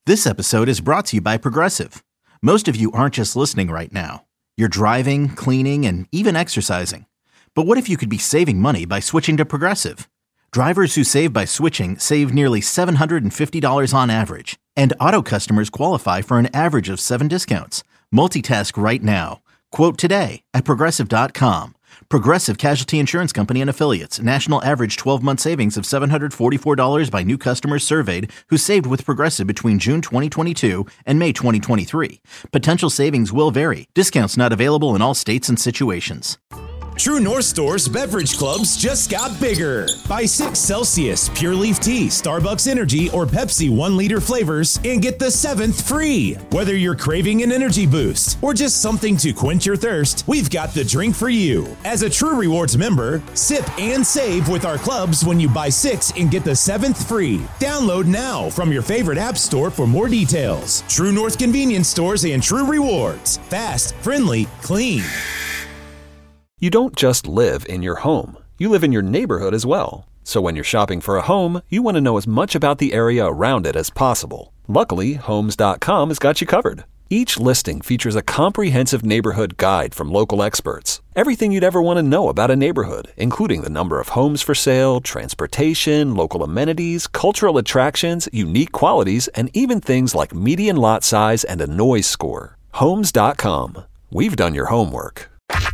This episode is brought to you by Progressive. Most of you aren't just listening right now. You're driving, cleaning, and even exercising. But what if you could be saving money by switching to Progressive? Drivers who save by switching save nearly $750 on average. And auto customers qualify for an average of 7 discounts. Multitask right now. Quote today at Progressive.com. Progressive Casualty Insurance Company and Affiliates. National average 12-month savings of $744 by new customers surveyed who saved with Progressive between June 2022 and May 2023. Potential savings will vary. Discounts not available in all states and situations. True North Store's beverage clubs just got bigger. Buy 6 Celsius, Pure Leaf Tea, Starbucks Energy, or Pepsi 1-liter flavors and get the 7th free. Whether you're craving an energy boost or just something to quench your thirst, we've got the drink for you. As a True Rewards member, sip and save with our clubs when you buy 6 and get the 7th free. Download now from your favorite app store for more details. True North Convenience Stores and True Rewards. Fast, friendly, clean. You don't just live in your home. You live in your neighborhood as well. So when you're shopping for a home, you want to know as much about the area around it as possible. Luckily, Homes.com has got you covered. Each listing features a comprehensive neighborhood guide from local experts. Everything you'd ever want to know about a neighborhood, including the number of homes for sale, transportation, local amenities, cultural attractions, unique qualities, and even things like median lot size and a noise score. Homes.com. We've done your homework.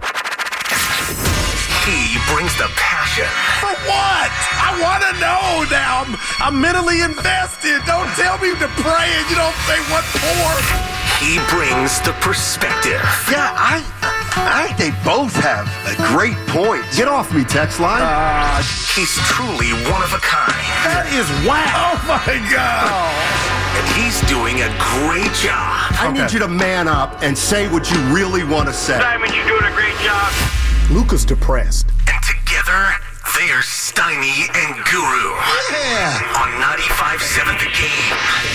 He brings the passion. For what? I want to know now. I'm mentally invested. Don't tell me to pray and you don't say what for. He brings the perspective. Yeah, I think they both have a great point. Get off me, text line. He's truly one of a kind. That is wow. Oh, my God. And he's doing a great job. I need you to man up and say what you really want to say. Simon, you're doing a great job. Luca's depressed. And together, they are Steiny and Guru. Yeah. On 95.7 The Game.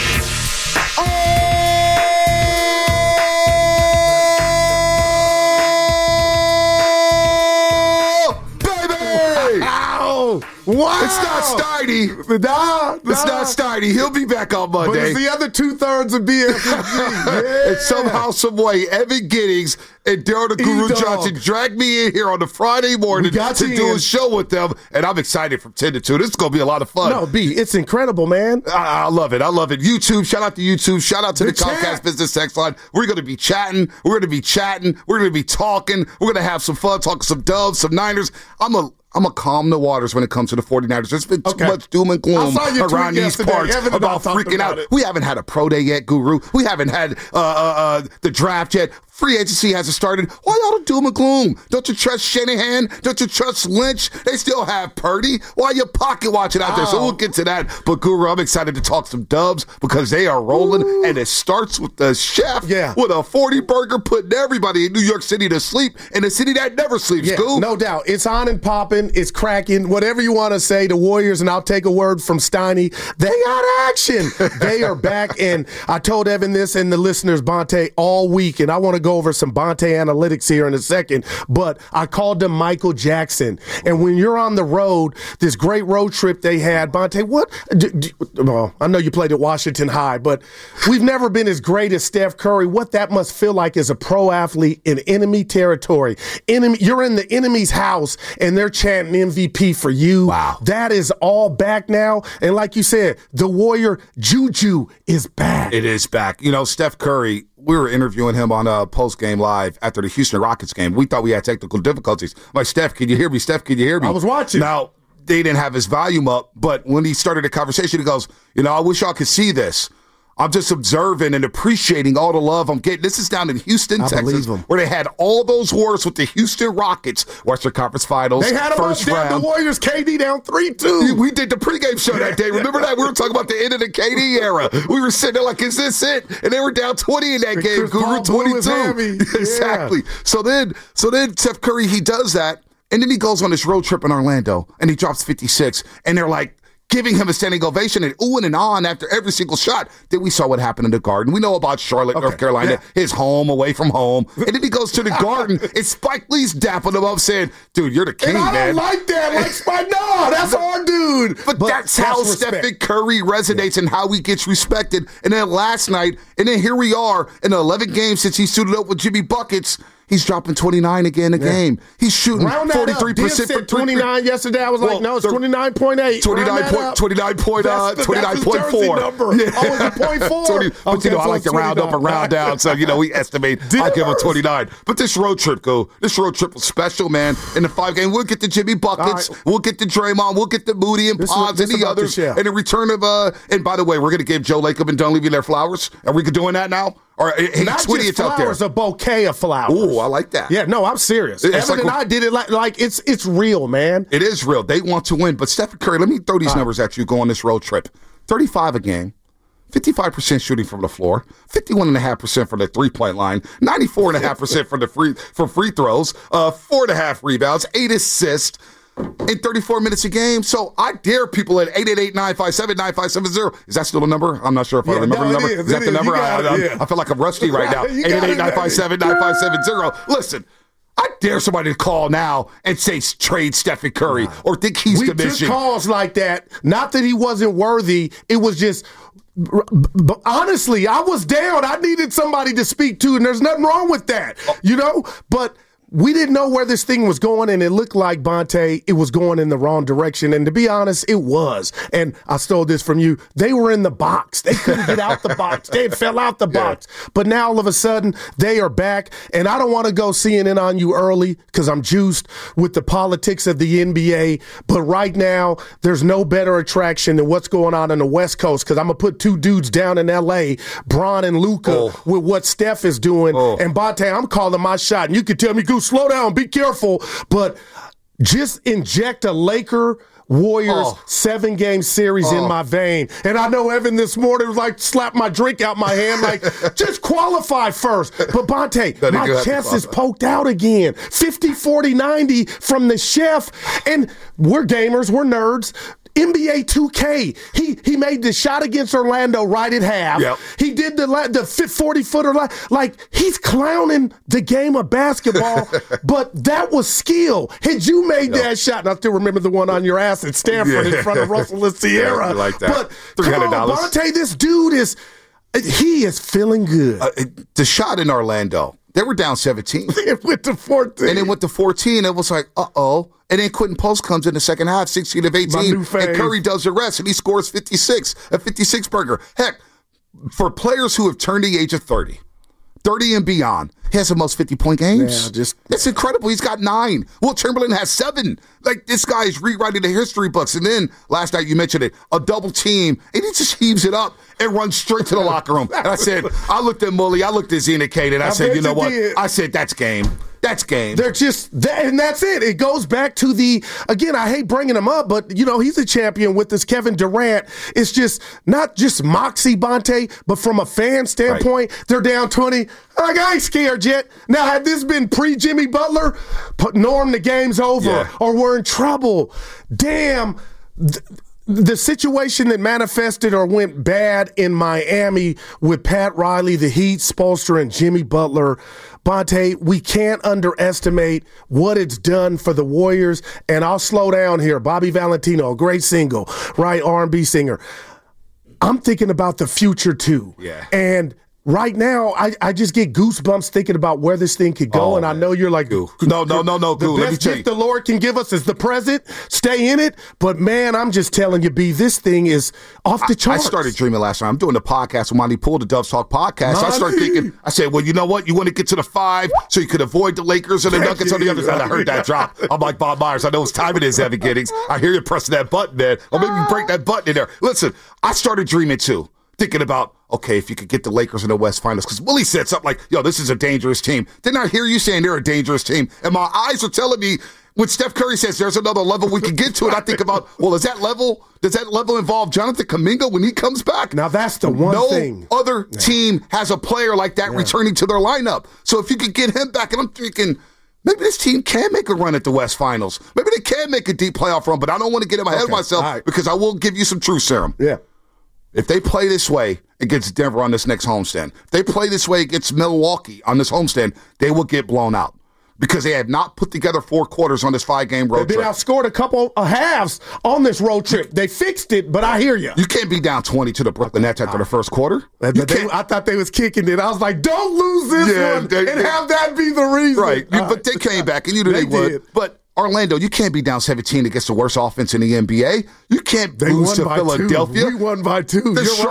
Oh, baby! Ow! Wow! It's not Steiny. It's not Steiny. He'll be back on Monday. But it's the other 2/3 of BFFG. Yeah. And somehow, some way, Evan Giddings and Daryl the Guru Johnson dragged me in here on the Friday morning to do a show with them, and I'm excited from 10 to 2. This is going to be a lot of fun. No, B, it's incredible, man. I love it. I love it. YouTube, shout out to YouTube. Shout out to the Comcast Business Text Line. We're going to be chatting. We're going to be chatting. We're going to be talking. We're going to have some fun, talking some Doves, some Niners. I'm a calm the waters when it comes to the 49ers. There's been too much doom and gloom around these parts about freaking out. We haven't had a pro day yet, Guru. We haven't had the draft yet. Free agency hasn't started. Why all the doom and gloom? Don't you trust Shanahan? Don't you trust Lynch? They still have Purdy. Why are you pocket watching out there? So we'll get to that. But, Guru, I'm excited to talk some Dubs because they are rolling. Ooh. And it starts with the chef with a 40-burger putting everybody in New York City to sleep in a city that never sleeps, Goo. No doubt. It's on and popping. It's cracking. Whatever you want to say, the Warriors, and I'll take a word from Steiny, they got action. They are back. And I told Evan this and the listeners, Bonte, all week, and I want to go over some Bonte analytics here in a second, but I called them Michael Jackson. And when you're on the road, this great road trip they had, Bonte, well, I know you played at Washington High, but we've never been as great as Steph Curry. What that must feel like as a pro athlete in enemy territory. You're in the enemy's house, and they're chanting MVP for you. Wow. That is all back now. And like you said, the Warrior Juju is back. It is back. You know, Steph Curry, we were interviewing him on a post-game live after the Houston Rockets game. We thought we had technical difficulties. I'm like, Steph, can you hear me? Steph, can you hear me? I was watching. Now, they didn't have his volume up, but when he started the conversation, he goes, I wish y'all could see this. I'm just observing and appreciating all the love I'm getting. This is down in Houston, Texas, where they had all those wars with the Houston Rockets, Western Conference Finals, they had first round. The Warriors, KD down 3-2. We did the pregame show that day. Remember that? We were talking about the end of the KD era. We were sitting there like, is this it? And they were down 20 in that game. Guru 22. Exactly. So then Steph Curry, he does that, and then he goes on this road trip in Orlando, and he drops 56, and they're like, giving him a standing ovation and oohing and ahhing after every single shot. Then we saw what happened in the Garden. We know about Charlotte, North Carolina, his home, away from home. And then he goes to the Garden, and Spike Lee's dapping him up saying, dude, you're the king, and I man. don't like that. Like Spike, no, that's our dude. But that's how respect. Stephen Curry resonates and how he gets respected. And then last night, and then here we are in 11 games since he suited up with Jimmy Buckets. He's dropping 29 again a game. He's shooting 43% for 29 yesterday. I was like, no, it's 29.8. 29.4. Number. Yeah. Oh, it's a 0.4. But you know, I like to round up and round down, so you know we estimate. I'll give him 29. But this road trip was special, man. In the 5 game, we'll get the Jimmy Buckets, we'll get the Draymond, we'll get the Moody and Pods and the others, and the return of and by the way, we're gonna give Joe Lacob and Dunleavy their flowers. Are we doing that now? Or not just flowers, a bouquet of flowers. Ooh, I like that. Yeah, no, I'm serious. Evan and I did it like it's real, man. It is real. They want to win. But Stephen Curry, let me throw these numbers at you. Go on this road trip: 35 a game, 55% shooting from the floor, 51.5% from the 3-point line, 94.5% for free throws, 4.5 rebounds, 8 assists. In 34 minutes a game. So I dare people at 888-957-9570. Is that still the number? I'm not sure if I remember the number. Is that the number? I feel like I'm rusty right now. 888-957-9570. Listen, I dare somebody to call now and say trade Stephen Curry or think he's commissioned. We took calls like that. Not that he wasn't worthy. It was just... But honestly, I was down. I needed somebody to speak to, and there's nothing wrong with that, you know? But we didn't know where this thing was going, and it looked like, Bonte, it was going in the wrong direction. And to be honest, it was. And I stole this from you. They were in the box. They couldn't get out the box. They fell out the box. But now all of a sudden, they are back. And I don't want to go CNN on you early because I'm juiced with the politics of the NBA. But right now, there's no better attraction than what's going on the West Coast, because I'm going to put 2 dudes down in L.A., Bron and Luka, with what Steph is doing. And Bonte, I'm calling my shot. And you can tell me, Goose, slow down, be careful. But just inject a Laker Warriors 7-game series in my vein. And I know Evan this morning was like, slap my drink out my hand, like, just qualify first. But Bonte, my chest is poked out again. 50, 40, 90 from the chef. And we're gamers, we're nerds. NBA 2K, he made the shot against Orlando right at half. Yep. He did the 40-footer. Like, he's clowning the game of basketball, but that was skill. Had you made that shot, and I still remember the one on your ass at Stanford in front of Russell and Sierra. Like that. But $300. Come on, Bonte, this dude is feeling good. The shot in Orlando, they were down 17. It went to 14. And it went to 14. It was like, uh-oh. And then Quentin Post comes in the second half, 16 of 18. And Curry does the rest, and he scores 56, a 56-burger. Heck, for players who have turned the age of 30 and beyond, he has the most 50-point games. Yeah, it's incredible. He's got 9. Wilt Chamberlain has 7. Like, this guy is rewriting the history books. And then, last night you mentioned it, a double team, and he just heaves it up and runs straight to the locker room. And I looked at Mully, I looked at Zena Kate, and I said, you know what? I said, that's game. That's game. They're just, and that's it. It goes back to again, I hate bringing him up, but, you know, he's a champion with this Kevin Durant. It's just not just moxie, Bonte, but from a fan standpoint, they're down 20. Like, I ain't scared yet. Now, had this been pre-Jimmy Butler, Norm, the game's over, or we're in trouble. Damn. The situation that manifested or went bad in Miami with Pat Riley, the Heat, Spoelstra, and Jimmy Butler, Bonte, we can't underestimate what it's done for the Warriors. And I'll slow down here. Bobby Valentino, a great single, right? R&B singer. I'm thinking about the future, too. Yeah. And right now, I just get goosebumps thinking about where this thing could go, and I know you're like, No. The best gift the Lord can give us is the present. Stay in it. But, man, I'm just telling you, B, this thing is off the charts. I started dreaming last night. I'm doing the podcast with Monty Poole, the Doves Talk podcast. I started thinking, I said, well, you know what? You want to get to the 5 so you could avoid the Lakers and the Nuggets on the other side. I heard that drop. I'm like Bob Myers. I know it's time it is, Evan Giddings. I hear you pressing that button, man. Or maybe you break that button in there. Listen, I started dreaming, too. Thinking about, okay, if you could get the Lakers in the West Finals, because Willie said something like, yo, this is a dangerous team. Didn't I hear you saying they're a dangerous team? And my eyes are telling me, when Steph Curry says there's another level we can get to, and I think about, well, does that level involve Jonathan Kuminga when he comes back? Now, that's the one thing. No other team has a player like that returning to their lineup. So if you could get him back, and I'm thinking, maybe this team can make a run at the West Finals. Maybe they can make a deep playoff run, but I don't want to get ahead of myself because I will give you some truth serum. Yeah. If they play this way against Denver on this next homestand, if they play this way against Milwaukee on this homestand, they will get blown out. Because they have not put together 4 quarters on this 5-game road trip. They've been outscored a couple of halves on this road trip. They fixed it, but I hear you. You can't be down 20 to the Brooklyn Nets after the first quarter. I thought they was kicking it. I was like, don't lose this one and have that be the reason. Right. But they came back, and you knew they would. Did. But Orlando, you can't be down 17 against the worst offense in the NBA. You can't lose to Philadelphia. We won by 2.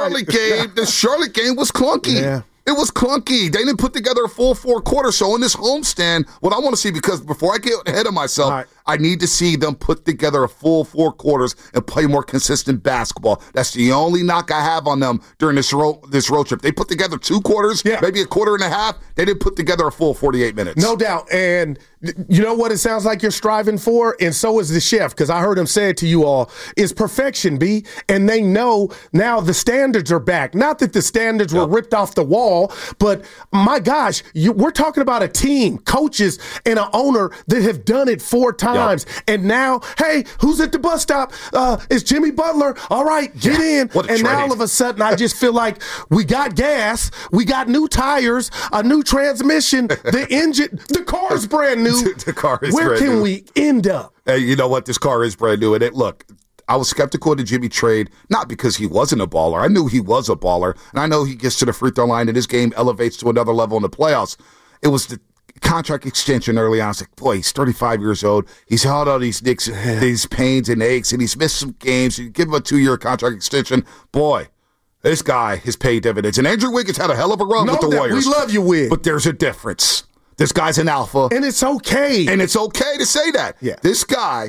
The Charlotte game was clunky. Yeah. It was clunky. They didn't put together a full 4 quarters. So in this homestand, what I want to see, because before I get ahead of myself, I need to see them put together a full 4 quarters and play more consistent basketball. That's the only knock I have on them during this road trip. They put together 2 quarters, maybe a quarter and a half. They didn't put together a full 48 minutes. No doubt. And you know what it sounds like you're striving for? And so is the chef, because I heard him say it to you all, is perfection, B. And they know now the standards are back. Not that the standards were ripped off the wall, but my gosh, we're talking about a team, coaches, and an owner that have done it 4 times. And now, hey, who's at the bus stop? It's Jimmy Butler. All right, get in. And now all of a sudden, I just feel like we got gas, we got new tires, a new transmission, the engine, the car is brand new. The car is Where brand can new. we end up? Hey, you know what? This car is brand new. And look, I was skeptical of the Jimmy trade, not because he wasn't a baller. I knew he was a baller, and I know he gets to the free throw line and his game elevates to another level in the playoffs. It was the contract extension early on. I was like, boy, he's 35 years old. He's held all these these pains and aches, and he's missed some games. You give him a 2-year contract extension. Boy, this guy has paid dividends. And Andrew Wiggins had a hell of a run with the Warriors. We love you, Wig. But there's a difference. This guy's an alpha. And it's okay. And it's okay to say that. Yeah. This guy,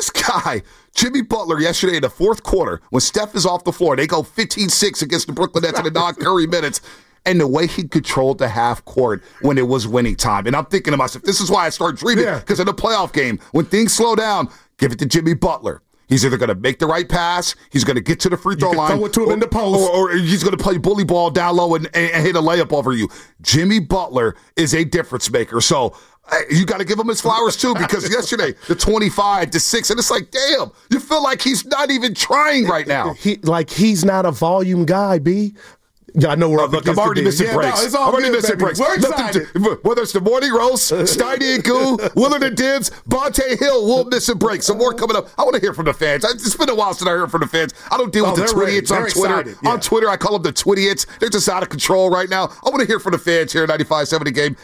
Jimmy Butler, yesterday in the 4th quarter, when Steph is off the floor, they go 15-6 against the Brooklyn Nets in the non-Curry minutes. And the way he controlled the half court when it was winning time. And I'm thinking to myself, this is why I start dreaming. Because in the playoff game, when things slow down, give it to Jimmy Butler. He's either going to make the right pass, he's going to get to the free throw line, throw it to him in the post, or he's going to play bully ball down low and hit a layup over you. Jimmy Butler is a difference maker. So you got to give him his flowers too, because yesterday the 25-6, and it's like, damn, you feel like he's not even trying right now. He's not a volume guy, B. Yeah, I know we're look, I'm already missing breaks. I'm already missing breaks. We're excited. Whether it's the morning roast, Steiny and Goo, Willard and Dibbs, Bonte Hill will miss a break. Some more coming up. I want to hear from the fans. It's been a while since I heard from the fans. I don't deal with the Twitty-its on Twitter. On Twitter, I call them the Twitty-its. They're just out of control right now. I want to hear from the fans here at 95.7 The Game.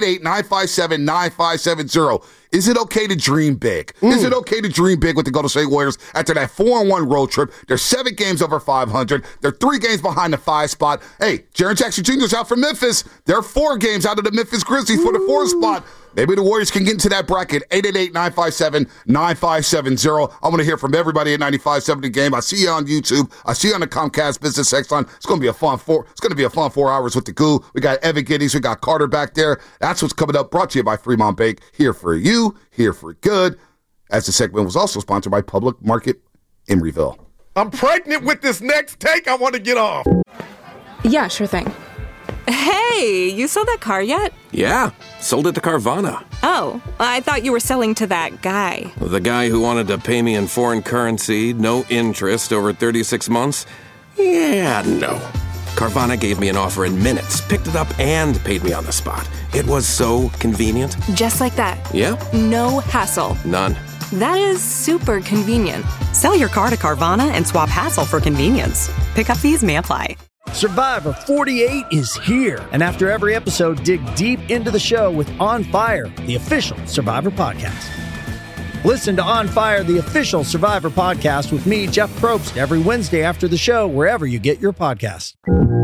888-957-9570. Is it okay to dream big? Is it okay to dream big with the Golden State Warriors after that 4-1 road trip? They're 7 games over 500. They're 3 games behind the 5 spot. Hey, Jaren Jackson Jr. is out from Memphis. They're 4 games out of the Memphis Grizzlies for the 4th spot. Maybe the Warriors can get into that bracket. 888-957-9570. I want to hear from everybody at 95.7 The Game. I see you on YouTube. I see you on the Comcast Business Text Line. It's going to be a fun 4 hours with the Goo. We got Evan Giddings. We got Carter back there. That's what's coming up. Brought to you by Fremont Bank. Here for you. Here for good. As the segment was also sponsored by Public Market Emeryville. I'm pregnant with this next take. I want to get off. Yeah, sure thing. Hey, you sold that car yet? Yeah, sold it to Carvana. Oh, I thought you were selling to that guy. The guy who wanted to pay me in foreign currency, no interest, over 36 months? Yeah, no. Carvana gave me an offer in minutes, picked it up, and paid me on the spot. It was so convenient. Just like that. Yeah. No hassle. None. That is super convenient. Sell your car to Carvana and swap hassle for convenience. Pickup fees may apply. Survivor 48 is here. And after every episode, dig deep into the show with On Fire, the official Survivor podcast. Listen to On Fire, the official Survivor podcast with me, Jeff Probst, every Wednesday after the show, wherever you get your podcasts.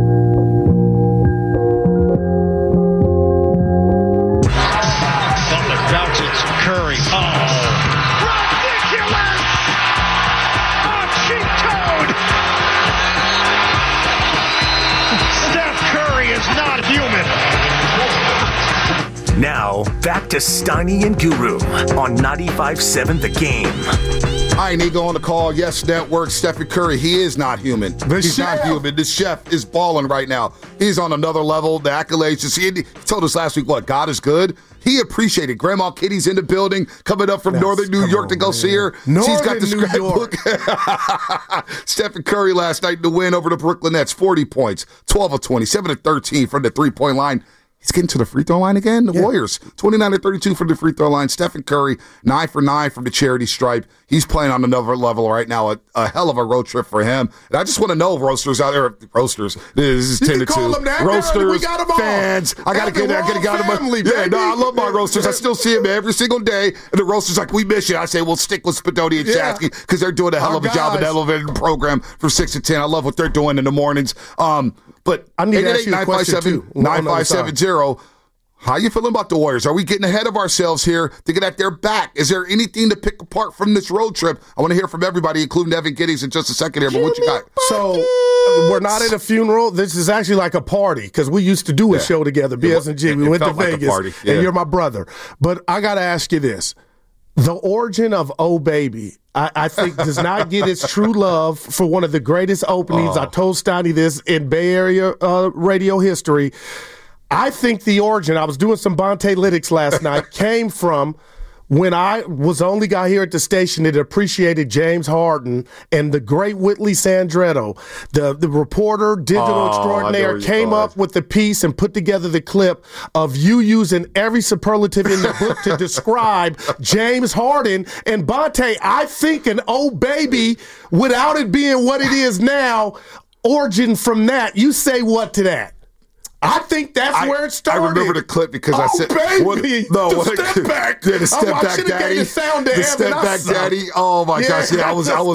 Butler bounces Curry. Ridiculous! Cheat code! Steph Curry is not human. Now, back to Steiny and Guru on 95.7 The Game. Ian Eagle on the call. Yes Network. Stephen Curry. He is not human. He's not human. The chef is balling right now. He's on another level. The accolades. He told us last week, what, God is good? He appreciated. Grandma Kitty's in the building, coming up from Northern New York to go see her. She's got the scrapbook. Stephen Curry last night in the win over the Brooklyn Nets. 40 points, 12 of 20, 7 of 13 from the three-point line. He's getting to the free throw line again. The Warriors, 29 of 32 from the free throw line. Stephen Curry, 9 for 9 from the charity stripe. He's playing on another level right now. A hell of a road trip for him. And I just want to know, roasters out there, roasters. This is 10 to 2. Roasters, fans. I got to get them. I love my roasters. I still see them every single day. And the roasters like, we miss you. I say, well, stick with Spadoni and Shasky because they're doing a hell of a job in elevating the program from 6 to 10. I love what they're doing in the mornings. But I need to ask you a question too. 9570. How you feeling about the Warriors? Are we getting ahead of ourselves here thinking that they're back? Is there anything to pick apart from this road trip? I want to hear from everybody, including Evan Giddings in just a second here. But what you got? So we're not at a funeral. This is actually like a party because we used to do a show together, BS&G. We went to Vegas, and you're my brother. But I got to ask you this. The origin of Oh Baby, I think, does not get its true love for one of the greatest openings. I told Steiny this in Bay Area radio history. I think the origin, I was doing some Bonte Lytics last night, came from when I was the only guy here at the station that appreciated James Harden and the great Whitley Sandretto, the reporter, digital extraordinaire, came up with the piece and put together the clip of you using every superlative in the book to describe James Harden. And Bonte, I think an Oh Baby, without it being what it is now, origin from that. You say what to that? I think that's where it started. I remember the clip because I said, baby, step back. Yeah, the step back daddy. The step back daddy. Oh my gosh, yeah, I was all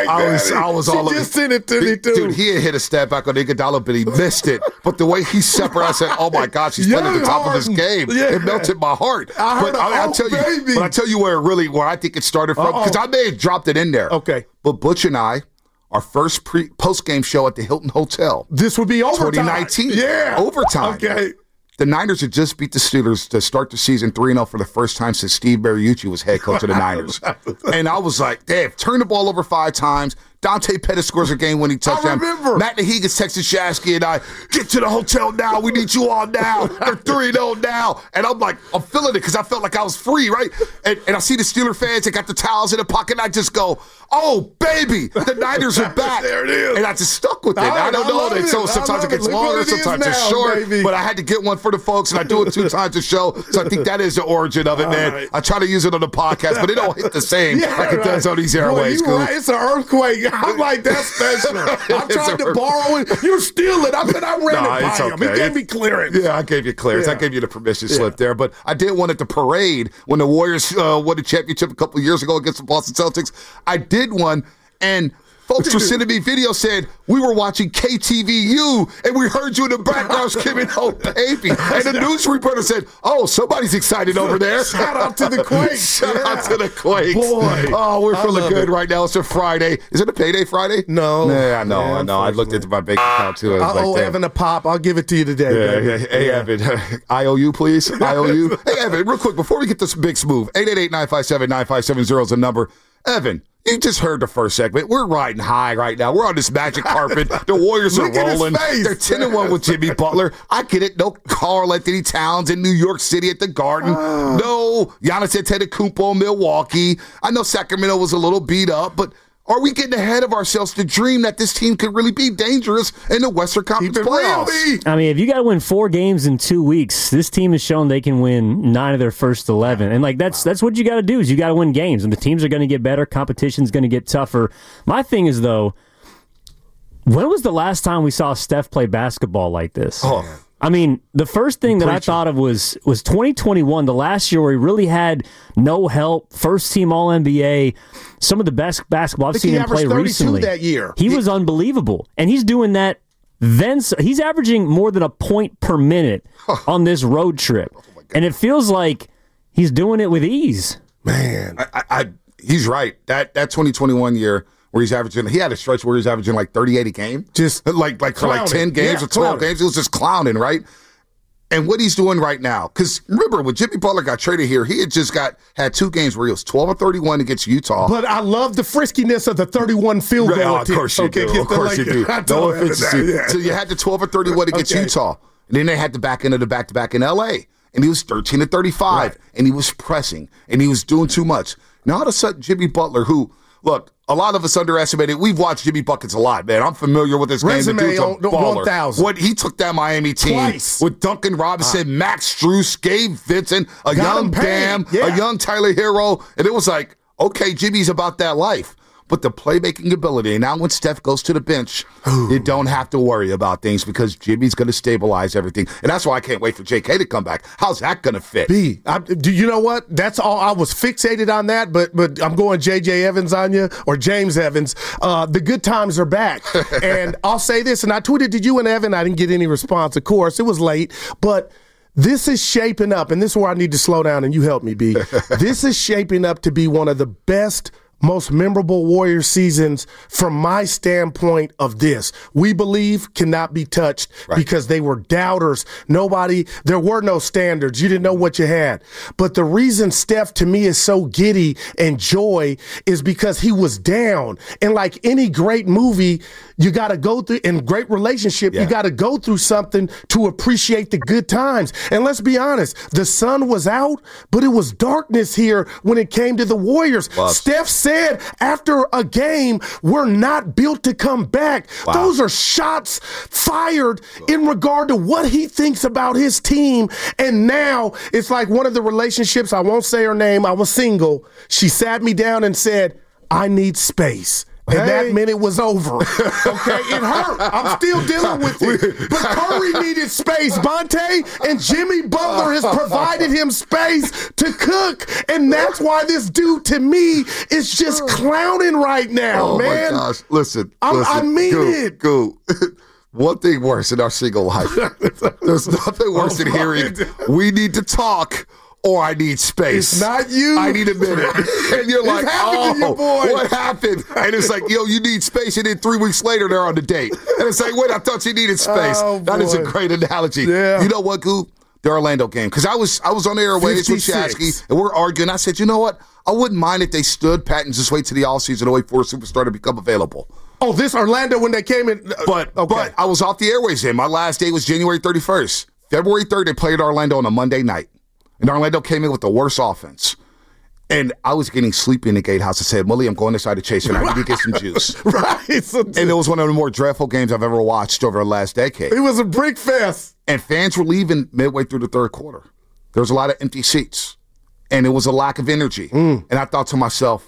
just sent it to me too. Dude, he had hit a step back on Iguodala, but he missed it. But the way he separated, I said, oh my gosh, he's playing at the top of his game. Yeah. It melted my heart. I'll tell you where I think it started from, because I may have dropped it in there. Okay. But Butch and I, our first post-game show at the Hilton Hotel. This would be overtime. 2019. Yeah. Overtime. Okay. The Niners had just beat the Steelers to start the season 3-0 for the first time since Steve Mariucci was head coach of the Niners. And I was like, they've turned the ball over 5 times. Dante Pettis scores a game-winning touchdown. I remember. Matt Nahigas texted Shasky and I, get to the hotel now. We need you all now. They're 3-0 now. And I'm like, I'm feeling it because I felt like I was free, right? And I see the Steeler fans. They got the towels in the pocket. And I just go, oh, baby, the Niners are back. There it is. And I just stuck with it. I don't know. So sometimes it gets longer, sometimes it's short. Baby. But I had to get one for the folks, and I do it 2 times a show. So I think that is the origin of it, man. Right. I try to use it on the podcast, but it don't hit the same like it does on these airways. Right. It's an earthquake. I'm like, that's special. I tried to borrow it. You're stealing. I said I ran it by him. He gave me clearance. Yeah, I gave you clearance. I gave you the permission slip there. But I did want it to parade when the Warriors won the championship a couple of years ago against the Boston Celtics. I did one, and folks were sending me videos saying, we were watching KTVU, and we heard you in the background screaming, oh, baby. And the news reporter said, oh, somebody's excited over there. Shout out to the Quakes. Shout out to the Quakes. Boy. Oh, we're feeling good right now. It's a Friday. Is it a payday Friday? No. Yeah, I know. I looked into my bank account, too. I owe Evan a pop. I'll give it to you today, baby. Hey, Evan, IOU, please. IOU. Hey, Evan, real quick, before we get this big smooth, 888-957-9570 is the number. Evan, you just heard the first segment. We're riding high right now. We're on this magic carpet. The Warriors are rolling. They're 10-1 with Jimmy Butler. I get it. No Karl Anthony Towns in New York City at the Garden. No Giannis Antetokounmpo in Milwaukee. I know Sacramento was a little beat up, but are we getting ahead of ourselves to dream that this team could really be dangerous in the Western Conference playoffs? I mean, if you got to win 4 games in 2 weeks, this team has shown they can win 9 of their first 11. And like that's what you got to do is you got to win games. And the teams are going to get better. Competition's going to get tougher. My thing is, though, when was the last time we saw Steph play basketball like this? I mean, the first thing that I thought of was 2021, the last year where he really had no help, first-team All-NBA, some of the best basketball I've seen him play recently. That year. He was unbelievable, and he's doing that then. He's averaging more than a point per minute on this road trip, and it feels like he's doing it with ease. Man, he's right. That 2021 year where he had a stretch where he's averaging like 38 a game. Just like for like 10 games or 12 games. It was just clowning, right? And what he's doing right now, because remember, when Jimmy Butler got traded here, he had just had 2 games where he was 12 or 31 against Utah. But I love the friskiness of the 31 field goal. Right, of course you do. Of course you do. No offense to you. So you had the 12 or 31 against Utah. And then they had the back end of the back-to-back in L.A. And he was 13 to 35. Right. And he was pressing. And he was doing too much. Now, all of a sudden, Jimmy Butler, who, look, a lot of us underestimated. We've watched Jimmy Buckets a lot, man. I'm familiar with this game. Resume The dude's a baller. 1,000. What he took that Miami team Twice. with Duncan Robinson, Max Strus, Gabe Vincent, a young Bam, a young Tyler Hero, and it was like, okay, Jimmy's about that life. But the playmaking ability, and now when Steph goes to the bench, you don't have to worry about things because Jimmy's going to stabilize everything. And that's why I can't wait for JK to come back. How's that going to fit? Do you know what? That's all. I was fixated on that, but I'm going JJ Evans on you or James Evans. The good times are back. And I'll say this, and I tweeted to you and Evan. I didn't get any response, of course. It was late, but this is shaping up, and this is where I need to slow down, and you help me, B. This is shaping up to be one of the best, most memorable Warriors seasons from my standpoint of this. We believe cannot be touched because they were doubters. There were no standards. You didn't know what you had. But the reason Steph to me is so giddy and joy is because he was down. And like any great movie, you got to go through, in great relationship, you got to go through something to appreciate the good times. And let's be honest, the sun was out, but it was darkness here when it came to the Warriors. Steph said after a game, we're not built to come back. Those are shots fired in regard to what he thinks about his team. And now it's like one of the relationships, I won't say her name, I was single. She sat me down and said, I need space. And that minute was over. Okay, it hurt. I'm still dealing with it. But Curry needed space. Bonte and Jimmy Butler has provided him space to cook. And that's why this dude, to me, is just clowning right now, man. Oh, my gosh. Listen. I mean it. Go. One thing worse in our single life. There's nothing worse than hearing, we need to talk, or I need space. It's not you. I need a minute. And you're like, what happened? And it's like, yo, you need space. And then 3 weeks later, they're on the date. And it's like, wait, I thought you needed space. That is a great analogy. Yeah. You know what, Goo? The Orlando game. Because I was on the airwaves with Shasky, and we're arguing. I said, you know what? I wouldn't mind if they stood pat and just wait to the offseason to wait for a superstar to become available. Oh, this Orlando when they came in. But I was off the airways then. My last day was January 31st. February 3rd, they played Orlando on a Monday night. And Orlando came in with the worst offense. And I was getting sleepy in the gatehouse. I said, Mully, I'm going inside to Chase, and I need to get some juice. And it was one of the more dreadful games I've ever watched over the last decade. It was a brick fest. And fans were leaving midway through the third quarter. There was a lot of empty seats. And it was a lack of energy. And I thought to myself,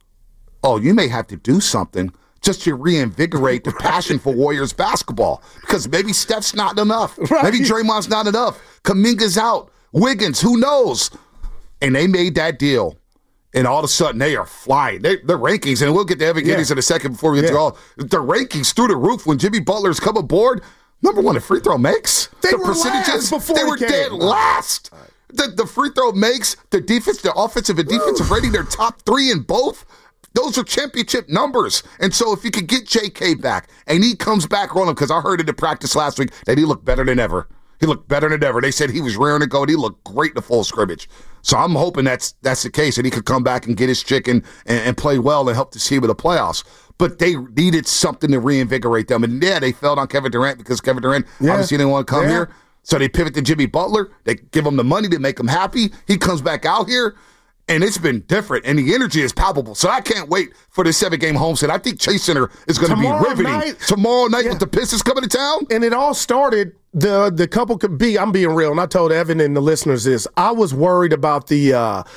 oh, you may have to do something just to reinvigorate the passion for Warriors basketball. Because maybe Steph's not enough. Maybe Draymond's not enough. Kuminga's out. Wiggins, who knows? And they made that deal. And all of a sudden, they are flying. Their rankings, and we'll get to Evan Giddings in a second before we get to all. The rankings through the roof when Jimmy Butler's come aboard. Number one, the free throw makes. They were percentages before they were dead last. The free throw makes, the defense, the offensive and defensive rating, they're top 3 in both. Those are championship numbers. And so if you could get JK back, and he comes back on him, because I heard in the practice last week that he looked better than ever. He looked better than ever. They said he was raring to go, and he looked great in the full scrimmage. So I'm hoping that's the case, and he could come back and get his chicken and play well and help the team with the playoffs. But they needed something to reinvigorate them. And they fell on Kevin Durant because Kevin Durant obviously didn't want to come here. So they pivot to Jimmy Butler. They give him the money to make him happy. He comes back out here, and it's been different, and the energy is palpable. So I can't wait for this 7-game homestand. I think Chase Center is going to be riveting. Tomorrow night with the Pistons coming to town. And it all started, the couple could be, I'm being real, and I told Evan and the listeners this, I was worried about the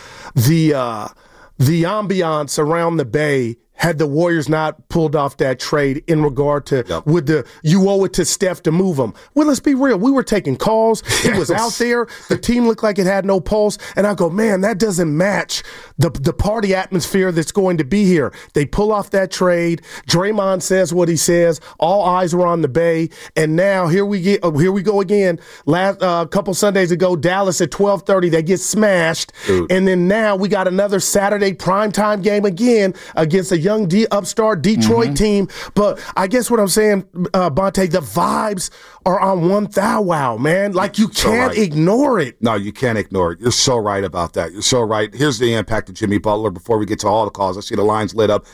ambiance around the Bay had the Warriors not pulled off that trade in regard to you owe it to Steph to move them. Well, let's be real. We were taking calls. It was out there. The team looked like it had no pulse. And I go, man, that doesn't match the party atmosphere that's going to be here. They pull off that trade. Draymond says what he says. All eyes were on the Bay. And now here we go again. Last couple Sundays ago, Dallas at 12:30, they get smashed. Dude. And then now we got another Saturday primetime game again against a young young upstart Detroit team. But I guess what I'm saying, Bonte, the vibes are on one thou wow, man. Like, you can't ignore it. No, you can't ignore it. You're so right about that. You're so right. Here's the impact of Jimmy Butler before we get to all the calls. I see the lines lit up,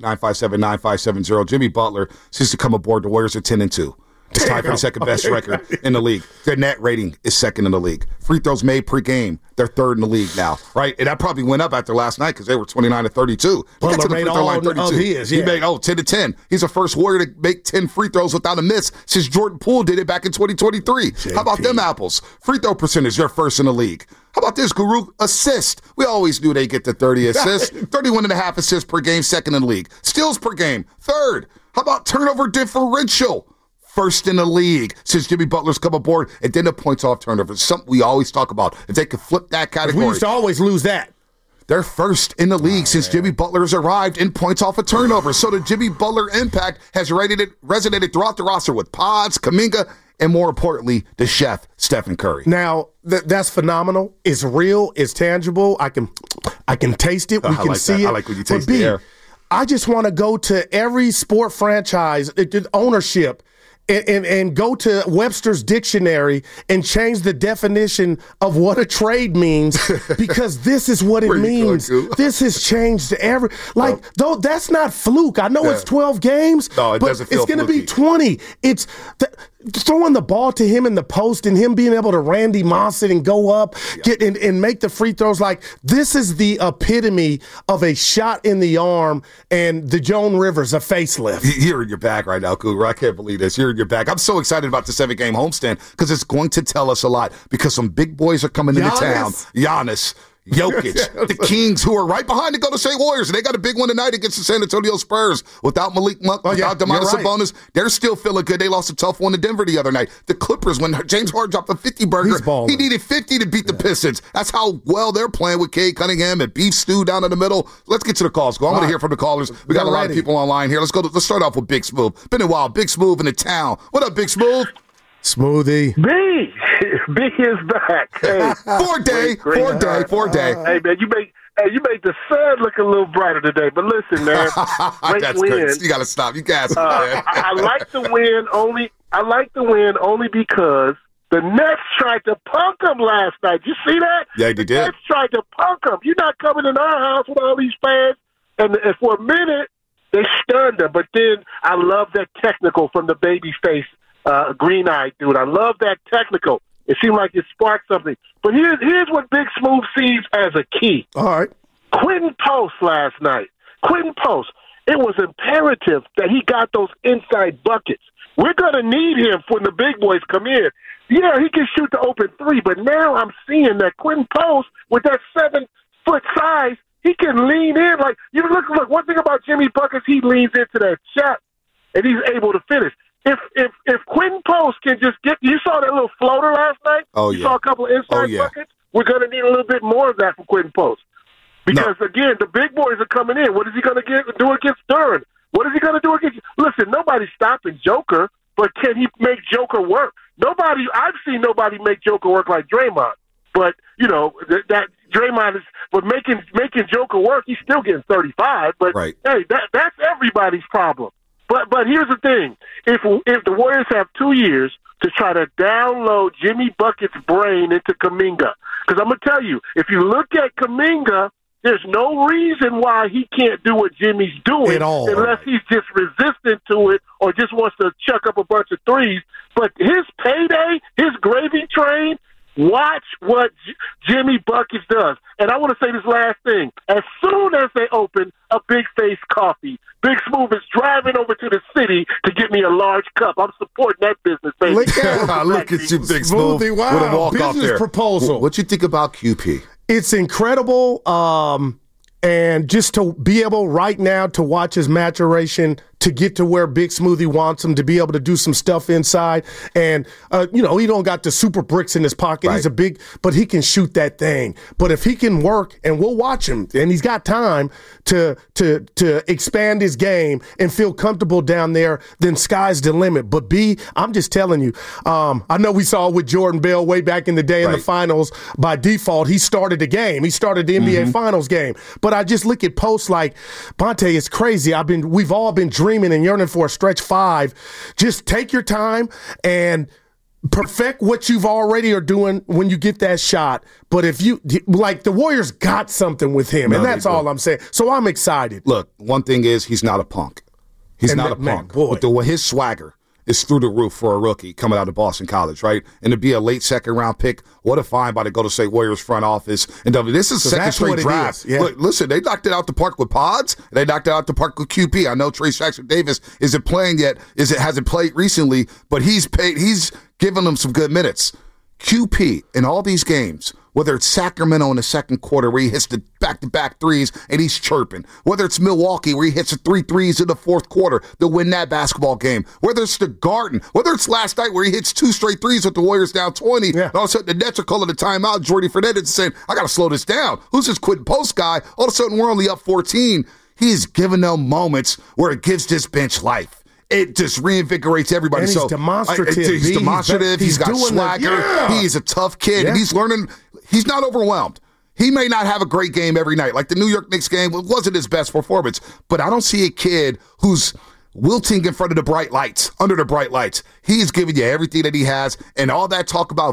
888-957-9570. Jimmy Butler, since to come aboard, the Warriors are 10-2. It's tied for the second best record in the league. Their net rating is second in the league. Free throws made pre-game, they're third in the league now, right? And that probably went up after last night because they were 29-32. Butler made all of his, He made 10-10. He's the first Warrior to make 10 free throws without a miss since Jordan Poole did it back in 2023. JP. How about them apples? Free throw percentage, they're first in the league. How about this, Guru? Assist. We always knew they get the 30 assists. 31.5 assists per game, second in the league. Steals per game, third. How about turnover differential? First in the league since Jimmy Butler's come aboard, and then the points off turnovers. Something we always talk about. If they could flip that category. We used to always lose that. They're first in the league since Jimmy Butler has arrived in points off a turnover. So the Jimmy Butler impact has resonated throughout the roster with Pods, Kuminga, and more importantly, the chef, Stephen Curry. Now, that's phenomenal. It's real. It's tangible. I can taste it. We can see it. I like when you taste the air. I just want to go to every sport franchise, ownership, and go to Webster's dictionary and change the definition of what a trade means, because this is what it means. This has changed though that's not fluke. I know it's 12 games, but it's going to be 20. It's throwing the ball to him in the post and him being able to Randy Moss it and go up, get and make the free throws. Like, this is the epitome of a shot in the arm and the Joan Rivers, a facelift. You're in your bag right now, Cougar. I can't believe this. You're in your bag. I'm so excited about the 7-game homestand because it's going to tell us a lot, because some big boys are coming into town. Giannis, Jokic, the Kings, who are right behind the Golden State Warriors, and they got a big one tonight against the San Antonio Spurs. Without Malik Monk, without Domantas Sabonis, they're still feeling good. They lost a tough one to Denver the other night. The Clippers, when James Harden dropped a 50-burger, he needed 50 to beat the Pistons. That's how well they're playing with Cade Cunningham and Beef Stew down in the middle. Let's get to the calls. I want to hear from the callers. We got a lot of people online here. Let's start off with Big Smooth. Been a while. Big Smooth in the town. What up, Big Smooth? Smoothie. Big is back. Hey, 4 day. Hey man, you make the sun look a little brighter today. But listen, man, that's win. You gotta stop. You gassing, man. I like the win only. I like the win only because the Nets tried to punk them last night. You see that? Yeah, they did. The Nets tried to punk them. You're not coming in our house with all these fans. And for a minute, they stunned them. But then I love that technical from the baby face. Green-eyed dude. I love that technical. It seemed like it sparked something. But here's what Big Smooth sees as a key. All right. Quentin Post last night. Quentin Post. It was imperative that he got those inside buckets. We're going to need him when the big boys come in. Yeah, he can shoot the open three, but now I'm seeing that Quentin Post, with that 7-foot size, he can lean in. Like, you look, one thing about Jimmy Buckets, he leans into that shot, and he's able to finish. If Quentin Post can just get – you saw that little floater last night? You saw a couple of inside buckets? We're going to need a little bit more of that from Quentin Post. Because, again, the big boys are coming in. What is he going to do against Duran? What is he going to do against – listen, nobody's stopping Joker, but can he make Joker work? I've seen nobody make Joker work like Draymond. But, you know, that Draymond is – but making Joker work, he's still getting 35. But, hey, that's everybody's problem. But here's the thing. If the Warriors have 2 years to try to download Jimmy Bucket's brain into Kuminga, because I'm going to tell you, if you look at Kuminga, there's no reason why he can't do what Jimmy's doing unless he's just resistant to it or just wants to chuck up a bunch of threes. But his payday, his gravy train, watch what Jimmy Buckets does. And I want to say this last thing. As soon as they open a Big Face Coffee, Big Smooth is driving over to the city to get me a large cup. I'm supporting that business, baby. Look at you, Big Smooth. Wow. With a walk business off there. Proposal. What you think about QP? It's incredible. And just to be able right now to watch his maturation to get to where Big Smoothie wants him, to be able to do some stuff inside. And, he don't got the super bricks in his pocket. Right. He's a big, but he can shoot that thing. But if he can work, and we'll watch him, and he's got time to expand his game and feel comfortable down there, then sky's the limit. But B, I'm just telling you, I know we saw with Jordan Bell way back in the day in the finals. By default, he started the game. He started the NBA Finals game. But I just look at posts like, Bonta, it's crazy. We've all been dreaming and yearning for a stretch 5. Just take your time and perfect what you've already are doing when you get that shot. But if you, like, the Warriors got something with him, and that's all I'm saying. So I'm excited. Look, one thing is he's not a punk. He's not a punk. With his swagger is through the roof for a rookie coming out of Boston College, right? And to be a late second-round pick, what a find by the Golden State Warriors front office. And this is second straight draft. Yeah. Look, listen, they knocked it out the park with Pods. They knocked it out the park with QP. I know Trey Jackson-Davis isn't playing yet. Hasn't played recently, but he's given them some good minutes. QP in all these games, whether it's Sacramento in the second quarter where he hits the back-to-back threes and he's chirping, whether it's Milwaukee where he hits the 3 threes in the fourth quarter to win that basketball game, whether it's the Garden, whether it's last night where he hits 2 straight threes with the Warriors down 20, and all of a sudden the Nets are calling the timeout, Jordy Fernandez is saying, I got to slow this down. Who's this quitting post guy? All of a sudden we're only up 14. He's giving them moments where it gives this bench life. It just reinvigorates everybody. And he's demonstrative. He's demonstrative. He's got swagger. He's a tough kid. And he's learning. He's not overwhelmed. He may not have a great game every night. Like the New York Knicks game wasn't his best performance. But I don't see a kid who's wilting in front of the bright lights, under the bright lights. He's giving you everything that he has. And all that talk about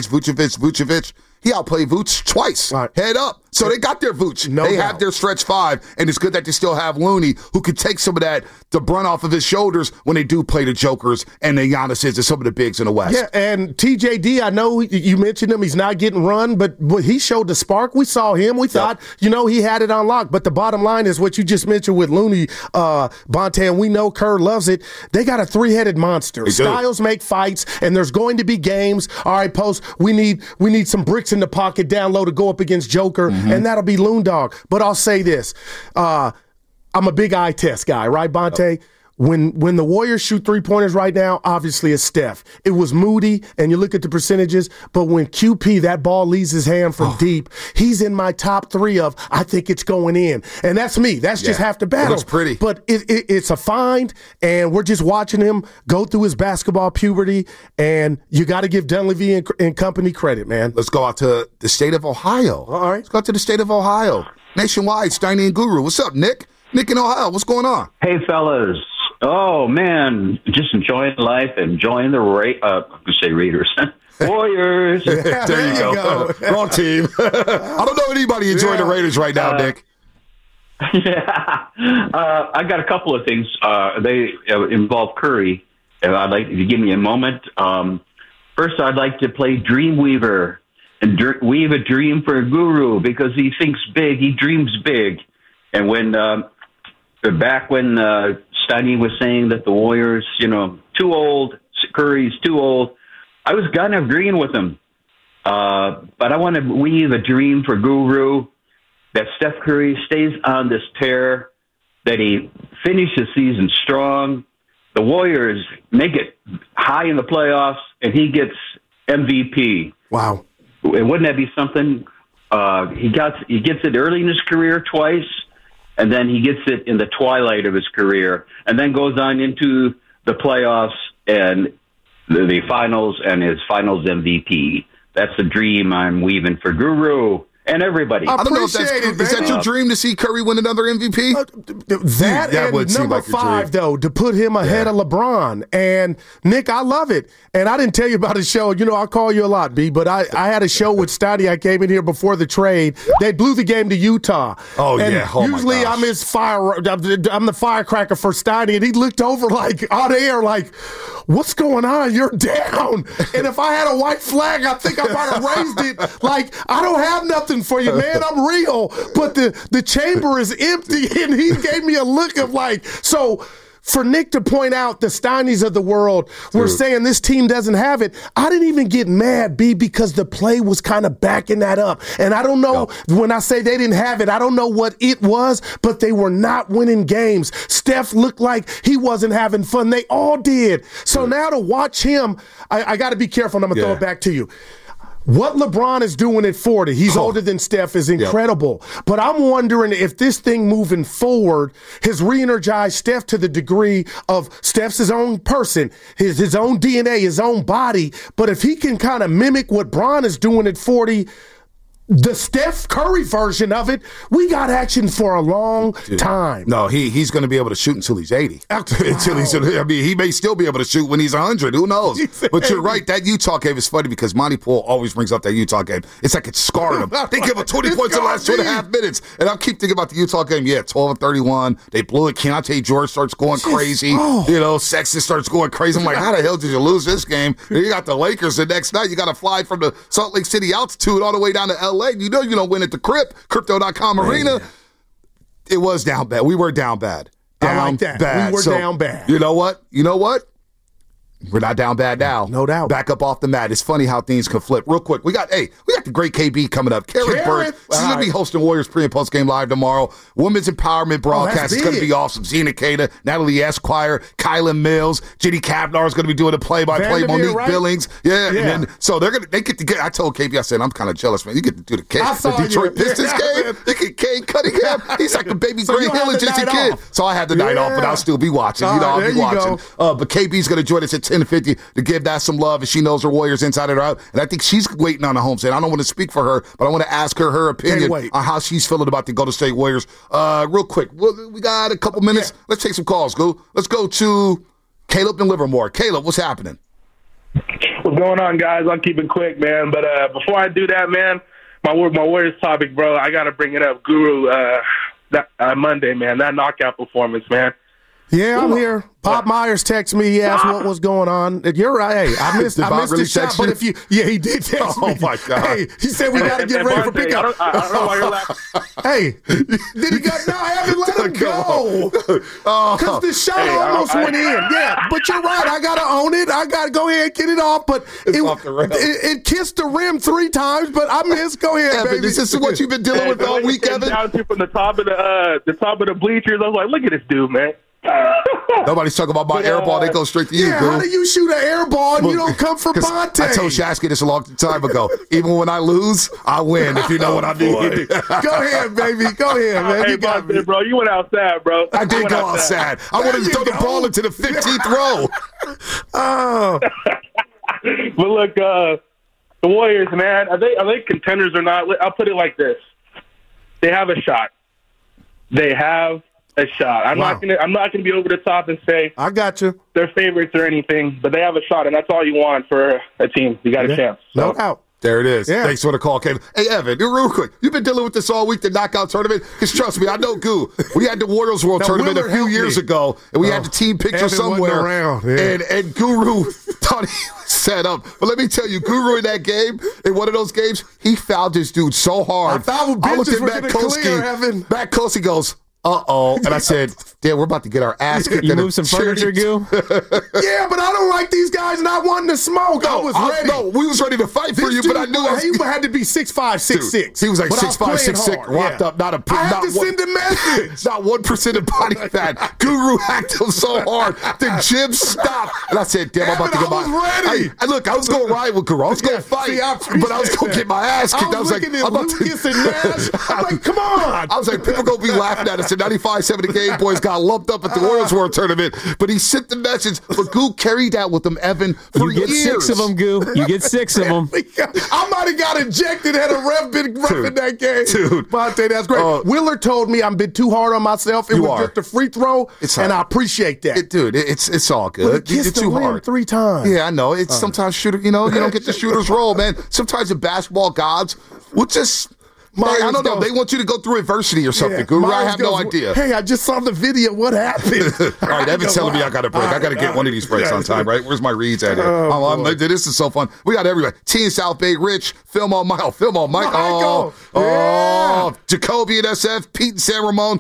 Vucevic, he outplayed Vooch twice. Right. Head up. So they got their Vooch. They have their stretch 5, and it's good that they still have Looney, who can take some of the brunt off of his shoulders when they do play the Jokers and the Giannis's and some of the bigs in the West. Yeah, and TJD, I know you mentioned him. He's not getting run, but he showed the spark. We saw him. We thought, he had it on lock. But the bottom line is what you just mentioned with Looney, Bonta, and we know Kerr loves it. They got a 3-headed monster. Styles make fights, and there's going to be games. All right, Post, we need some bricks in the pocket down low to go up against Joker. And that'll be Loon Dog. But I'll say this. I'm a big eye test guy, right, Bonta? When the Warriors shoot 3-pointers right now, obviously it's Steph. It was Moody, and you look at the percentages, but when QP, that ball leaves his hand from deep, he's in my top 3 of, I think it's going in. And that's me. That's just half the battle. It looks pretty. But it's a find, and we're just watching him go through his basketball puberty, and you got to give Dunleavy and company credit, man. Let's go out to the state of Ohio. All right. Let's go out to the state of Ohio. Nationwide, Steiny and Guru. What's up, Nick? Nick in Ohio, what's going on? Hey, fellas. Oh, man, just enjoying life, enjoying the Raiders. Warriors. There you go. Wrong team. I don't know anybody enjoying the Raiders right now, Nick. Yeah. I got a couple of things. They involve Curry. I'd like if you give me a moment. First, I'd like to play Dreamweaver and weave a dream for Guru because he thinks big. He dreams big. And back when Steiny was saying that the Warriors, too old, Curry's too old, I was kind of agreeing with him. But I want to weave a dream for Guru that Steph Curry stays on this tear, that he finishes the season strong, the Warriors make it high in the playoffs, and he gets MVP. Wow. And wouldn't that be something? He gets it early in his career twice, and then he gets it in the twilight of his career, and then goes on into the playoffs and the finals and his finals MVP. That's the dream I'm weaving for Guru and everybody. I don't know if is that your dream to see Curry win another MVP? That and number 5, though, to put him ahead of LeBron. And, Nick, I love it. And I didn't tell you about his show. I call you a lot, B, but I had a show with Steiny. I came in here before the trade. They blew the game to Utah. Oh, and yeah. Oh, usually I'm the firecracker for Steiny, and he looked over on air what's going on? You're down. And if I had a white flag, I think I might have raised it. I don't have nothing for you, man. I'm real. But the chamber is empty, and he gave me a look of so for Nick to point out the Steinies of the world were saying this team doesn't have it, I didn't even get mad, B, because the play was kind of backing that up. And I don't know, when I say they didn't have it, I don't know what it was, but they were not winning games. Steph looked like he wasn't having fun. They all did. So now to watch him, I got to be careful, and I'm going to throw it back to you. What LeBron is doing at 40, he's older than Steph, is incredible. But I'm wondering if this thing moving forward has re-energized Steph to the degree of Steph's his own person, his own DNA, his own body. But if he can kind of mimic what Bron is doing at 40, the Steph Curry version of it, we got action for a long time. No, he's going to be able to shoot until he's 80. He may still be able to shoot when he's 100. Who knows? But you're right. That Utah game is funny because Monty Poole always brings up that Utah game. It's like it scarred him. They give him 20 points in the last 2.5 minutes. And I keep thinking about the Utah game. 12-31. They blew it. Keontae George starts going crazy. Sexton starts going crazy. I'm like, how the hell did you lose this game? And you got the Lakers the next night. You got to fly from the Salt Lake City altitude all the way down to LA. You know you don't win at the Crypto.com arena. It was down bad. We were down bad. Down bad. We were down bad. You know what? We're not down bad now. No doubt. Back up off the mat. It's funny how things can flip. Real quick, we got the great KB coming up. Karen Burke. She's going to be hosting Warriors pre- and post-game live tomorrow. Women's Empowerment broadcast is going to be awesome. Zena Cada, Natalie Esquire, Kylan Mills, Jenny Kavnar is going to be doing the play-by-play. Monique Billings. And so they get to get. I told KB, I said, I'm kind of jealous, man. You get to do the Detroit Pistons game. They get Cade Cunningham. He's like a baby Grant Hill just a kid. So I had the night off, but I'll still be watching. I'll be watching. But KB's going to join us at 10:50 to give that some love, and she knows her Warriors inside and out. And I think she's waiting on the home state. I don't want to speak for her, but I want to ask her opinion on how she's feeling about the Golden State Warriors. Real quick, we got a couple minutes. Let's take some calls. Let's go to Caleb in Livermore. Caleb, what's happening? What's going on, guys? I'll keep it quick, man. But before I do that, man, my Warriors topic, bro, I got to bring it up. Guru, that Monday, man, that knockout performance, man. Yeah, I'm here. Bob Myers texted me. He asked what was going on. You're right. Hey, I missed the shot, but he did text me. Oh, my God. Hey, he said we got to get ready for pickup. I don't know why you're laughing. Hey, did he go? No, I haven't let him go. Because the shot almost went in. Yeah, but you're right. I got to own it. I got to go ahead and get it off. But it kissed the rim 3 times, but I missed. Go ahead, Evan, baby. This is what you've been dealing with all week, Evan? Down to from the top of the bleachers. I was like, look at this dude, man. Nobody's talking about my air ball. They go straight to you, How do you shoot an air ball and you don't come for Bonte? I told Shasky this a long time ago. Even when I lose, I win, if you know what I mean. Go ahead, baby. Go ahead, man. Hey, Bonte, bro, you went outside, bro. I did go outside. I wanted to throw the ball into the 15th row. But look, the Warriors, man, are they contenders or not? I'll put it like this: they have a shot. They have a shot. I'm not gonna be over the top and say I got you. They're favorites or anything, but they have a shot, and that's all you want for a team. You got a chance. No doubt. There it is. Yeah. Thanks for the call, Caleb. Hey, Evan, real quick. You've been dealing with this all week, the knockout tournament. Because trust me, I know Goo. We had the Warriors World Tournament a few years ago, and we had the team picture Evan somewhere. And Guru thought he was set up. But let me tell you, Guru in that game, in one of those games, he fouled this dude so hard. I looked at Matt Kolsky. Matt Kolsky goes, uh-oh. And I said, damn, we're about to get our ass kicked. You moved some furniture, Goo? Yeah, but I don't like these guys not wanting to smoke. I was ready. No, we was ready to fight for you, but I knew he had to be 6'5", 6'6". He was like 6'5", 6'6", rocked up. I had to send a message. Not 1% of body fat. Guru hacked him so hard. The gym stopped. And I said, damn, I'm about to get my... ready. Look, I was going to ride with Guru. I was going to fight, but I was going to get my ass kicked. I was looking at Lucas and Nash. I'm like, come on. I was like, people going to be laughing at us. In 95-7, the Game Boys got lumped up at the Warriors World Tournament, but he sent the message. But Goo carried that with him, Evan, for years. You get 6 of them, Goo. You get 6 of them. I might have got ejected had a ref been in that game. Dude. Bonte, that's great. Willard told me I'm been too hard on myself. It was just a free throw, and I appreciate that. Dude, it's all good. You're too hard 3 times. Yeah, I know. It's sometimes shooter. You don't get the shooter's role, man. Sometimes the basketball gods will just. I don't know. They want you to go through adversity or something. Yeah, Guru, I have no idea. Hey, I just saw the video. What happened? All right, Evan's telling me I got a break. I got to get one of these breaks on time, right? Where's my reads at here? This is so fun. We got everybody. T in South Bay, Rich, Film on Mike. Michael. Jacoby and SF, Pete and San Ramon.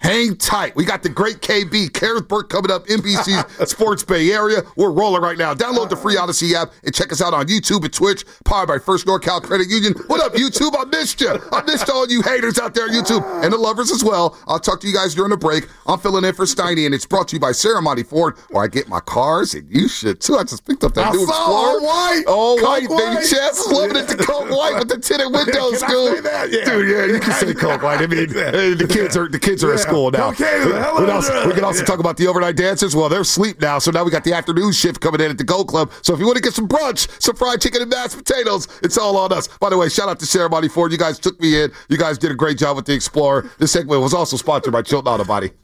Hang tight. We got the great KB, Carisburg coming up, NBC Sports Bay Area. We're rolling right now. Download the free Odyssey app and check us out on YouTube and Twitch, powered by First NorCal Credit Union. What up, YouTube? I missed you. I missed all you haters out there on YouTube and the lovers as well. I'll talk to you guys during the break. I'm filling in for Steiny, and it's brought to you by Ceremony Ford, where I get my cars, and you should too. I just picked up that new Explorer. All white, baby. Chess, loving it. The Coke White with the tinted windows, Can school. I say that? Yeah. Dude, yeah, you can say Coke White. I mean, the kids are at school now. Okay, We can also talk about the overnight dancers. Well, they're asleep now, so now we got the afternoon shift coming in at the Gold Club. So if you want to get some brunch, some fried chicken and mashed potatoes, it's all on us. By the way, shout out to Ceremony Ford. You guys took me in. You guys did a great job with the Explorer. This segment was also sponsored by Chilton Auto Body.